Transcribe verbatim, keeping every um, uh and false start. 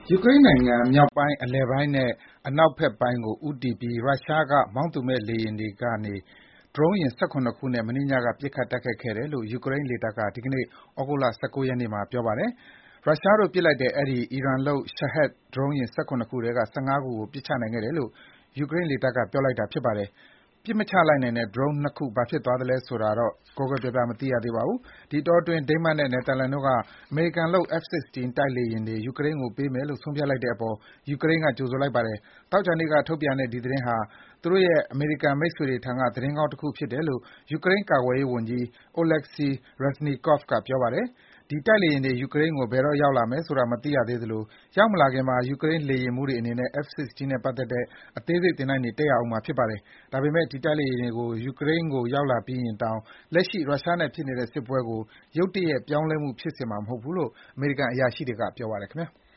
ယူကရိန်းနိုင်ငံမြောက်ပိုင်း၊ အလယ်ပိုင်းနဲ့ အနောက်ဘက်ပိုင်းကိုဦးတည်ပြီး ရုရှားက မောင်းသူမဲ့လေယာဉ်တွေကနေ ဒရုန်းယာဉ် ၁၇ ခုနဲ့ မနေ့ညက ပစ်ခတ်တိုက်ခိုက်ခဲ့တယ်လို့ ယူကရိန်းလေတပ်က ဒီကနေ့ သြဂုတ်လ ၁၉ ရက်နေ့မှာ ပြောပါတယ်။ ရုရှားတို့ပစ်လိုက်တဲ့ အဲဒီ အီရန်လုပ် Shahed ဒရုန်းယာဉ် ၁၇ ခုထဲက ၁၅ ခုကို ပစ်ချနိုင်ခဲ့တယ်လို့ ယူကရိန်းလေတပ်က ပြောလိုက်တာပါ။ ပစ်မချလိုက်နိုင်တဲ့ ဒရုန်း ၂ ခု ဘာဖြစ်သွားသလဲဆိုတာတော့ ကွဲကွဲပြားပြား မသိရသေးပါဘူး။ ဒီအတောအတွင်း ဒိန်းမတ်နဲ့ နယ်သာလန်တို့က အမေရိကန်လုပ် F 16 တိုက်လေယာဉ်တွေ ယူကရိန်းကို ပေးမယ်လို့ ဆုံးဖြတ်လိုက်တဲ့အပေါ် ယူကရိန်းက ကြိုဆိုလိုက်ပါတယ်။ သောကြာနေ့က ထုတ်ပြန်တဲ့ ဒီသတင်းဟာ သူတို့ရဲ့ အမေရိကန်မိတ်ဆွေတွေထံက သတင်းကောင်းတခုဖြစ်တယ်လို့ ယူကရိန်းကာကွယ်ရေးဝန်ကြီး Oleksiy Reznikov က ပြောပါတယ်။ ဒီတိုက်လေယာဉ်တွေ ယူကရိန်းကို ဘယ်တော့ရောက်လာမယ်ဆိုတာ မသိရသေးသလို ရောက်မလာခင်မှာ ယူကရိန်းလေယာဉ်မှူးတွေအနေနဲ့ F 16 နဲ့ပတ်သက်တဲ့ အသေးစိတ်သင်တန်းတွေ တက်ရဦးမှာဖြစ်ပါတယ်။ ဒါပေမယ့် ဒီတိုက်လေယာဉ်တွေ ယူကရိန်းကို ရောက်လာပြီးရင်တောင် လက်ရှိ ရုရှားနဲ့ဖြစ်နေတဲ့စစ်ပွဲကို ရုတ်တရက် ပြောင်းလဲမှုဖြစ်စေမှာမဟုတ်ဘူးလို့ အမေရိကန်အရာရှိတွေက ပြောပါတယ်ခင်ဗျာ။